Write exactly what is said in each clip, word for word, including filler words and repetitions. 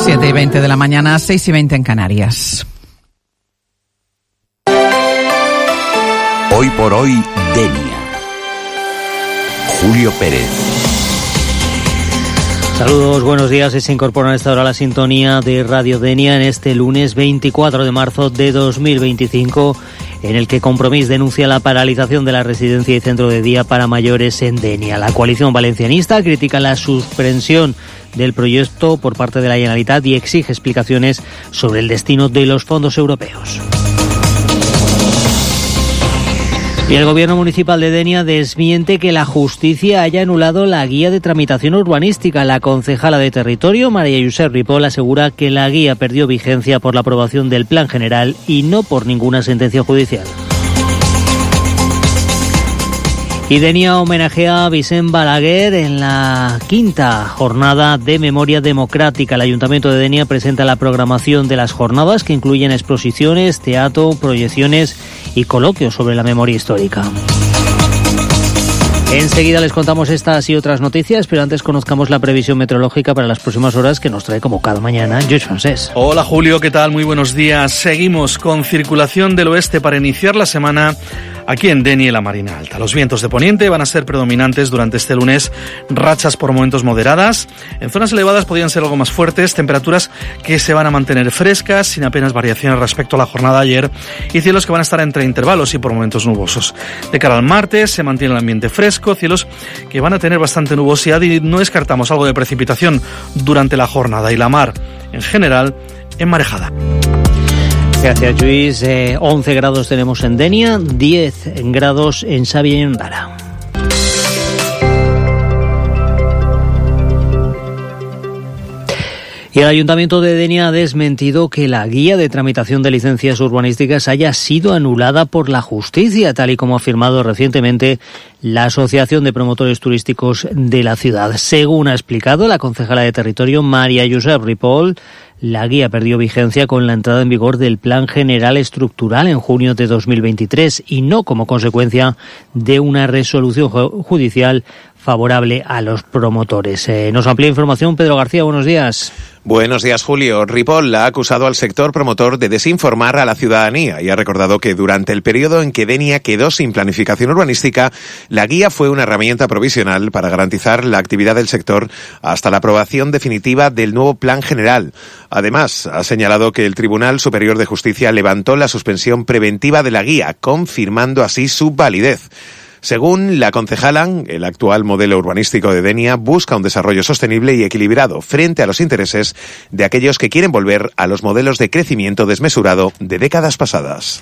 siete y veinte de la mañana, seis y veinte en Canarias. Hoy por hoy, Denia. Julio Pérez. Saludos, buenos días. Se incorpora a esta hora a la sintonía de Radio Denia en este lunes veinticuatro de marzo de dos mil veinticinco, en el que Compromís denuncia la paralización de la residencia y centro de día para mayores en Denia. La coalición valencianista critica la suspensión del proyecto por parte de la Generalitat y exige explicaciones sobre el destino de los fondos europeos. Y el Gobierno Municipal de Denia desmiente que la justicia haya anulado la guía de tramitación urbanística. La concejala de territorio, María Josep Ripoll, asegura que la guía perdió vigencia por la aprobación del Plan General y no por ninguna sentencia judicial. Y Denia homenajea a Vicent Balaguer en la quinta jornada de Memoria Democrática. El Ayuntamiento de Denia presenta la programación de las jornadas, que incluyen exposiciones, teatro, proyecciones y coloquios sobre la memoria histórica. Enseguida les contamos estas y otras noticias, pero antes conozcamos la previsión meteorológica para las próximas horas, que nos trae como cada mañana George Francés. Hola Julio, ¿qué tal? Muy buenos días. Seguimos con circulación del oeste para iniciar la semana aquí en Denia y la Marina Alta. Los vientos de poniente van a ser predominantes durante este lunes, rachas por momentos moderadas. En zonas elevadas podrían ser algo más fuertes, temperaturas que se van a mantener frescas, sin apenas variaciones respecto a la jornada de ayer, y cielos que van a estar entre intervalos y por momentos nubosos. De cara al martes se mantiene el ambiente fresco, cielos que van a tener bastante nubosidad y no descartamos algo de precipitación durante la jornada, y la mar, en general, enmarejada. Gracias, Luis. Eh, once grados tenemos en Denia, diez grados en Xàbia y Ondara. Y el Ayuntamiento de Denia ha desmentido que la guía de tramitación de licencias urbanísticas haya sido anulada por la justicia, tal y como ha afirmado recientemente la Asociación de Promotores Turísticos de la ciudad. Según ha explicado la concejala de territorio, María Josep Ripoll, la guía perdió vigencia con la entrada en vigor del Plan General Estructural en junio de dos mil veintitrés y no como consecuencia de una resolución judicial favorable a los promotores. Eh, nos amplía información Pedro García, buenos días. Buenos días, Julio. Ripoll ha acusado al sector promotor de desinformar a la ciudadanía y ha recordado que durante el periodo en que Denia quedó sin planificación urbanística, la guía fue una herramienta provisional para garantizar la actividad del sector hasta la aprobación definitiva del nuevo Plan General. Además, ha señalado que el Tribunal Superior de Justicia levantó la suspensión preventiva de la guía, confirmando así su validez. Según la concejala, el actual modelo urbanístico de Denia busca un desarrollo sostenible y equilibrado frente a los intereses de aquellos que quieren volver a los modelos de crecimiento desmesurado de décadas pasadas.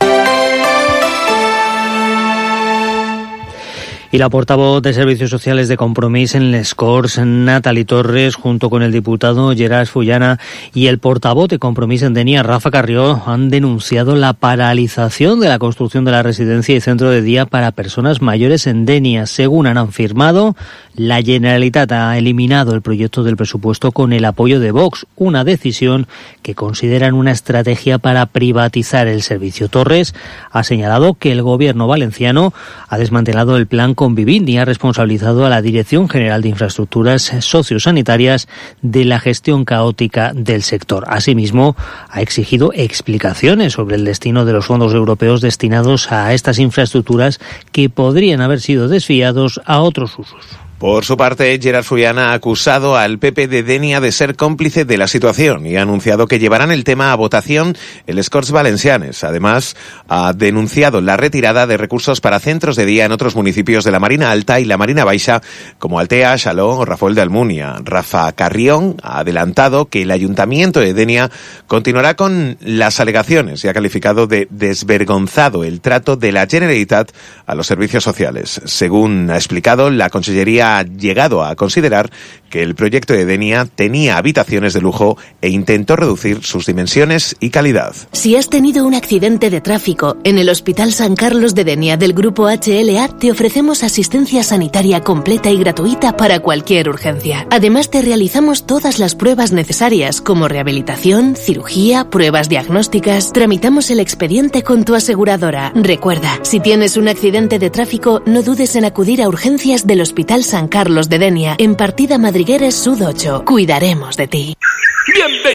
Y la portavoz de Servicios Sociales de Compromís en les Corts, Nathalie Torres, junto con el diputado Gerard Fullana y el portavoz de Compromís en Denia, Rafa Carrió, han denunciado la paralización de la construcción de la residencia y centro de día para personas mayores en Denia. Según han afirmado, la Generalitat ha eliminado el proyecto del presupuesto con el apoyo de Vox, una decisión que consideran una estrategia para privatizar el servicio. Torres ha señalado que el gobierno valenciano ha desmantelado el plan Convivind y ha responsabilizado a la Dirección General de Infraestructuras Sociosanitarias de la gestión caótica del sector. Asimismo, ha exigido explicaciones sobre el destino de los fondos europeos destinados a estas infraestructuras que podrían haber sido desviados a otros usos. Por su parte, Gerard Fullana ha acusado al P P de Denia de ser cómplice de la situación y ha anunciado que llevarán el tema a votación en les Corts Valencianes. Además, ha denunciado la retirada de recursos para centros de día en otros municipios de la Marina Alta y la Marina Baixa, como Altea, Xaló o Rafoel de Almunia. Rafa Carrión ha adelantado que el Ayuntamiento de Denia continuará con las alegaciones y ha calificado de desvergonzado el trato de la Generalitat a los servicios sociales. Según ha explicado, la Consellería ha llegado a considerar que el proyecto de Denia tenía habitaciones de lujo e intentó reducir sus dimensiones y calidad. Si has tenido un accidente de tráfico, en el Hospital San Carlos de Denia del Grupo H L A te ofrecemos asistencia sanitaria completa y gratuita para cualquier urgencia. Además, te realizamos todas las pruebas necesarias como rehabilitación, cirugía, pruebas diagnósticas. Tramitamos el expediente con tu aseguradora. Recuerda, si tienes un accidente de tráfico, no dudes en acudir a urgencias del Hospital San Carlos de Denia, en Partida Madrigueres Sud ocho. Cuidaremos de ti. Bienvenido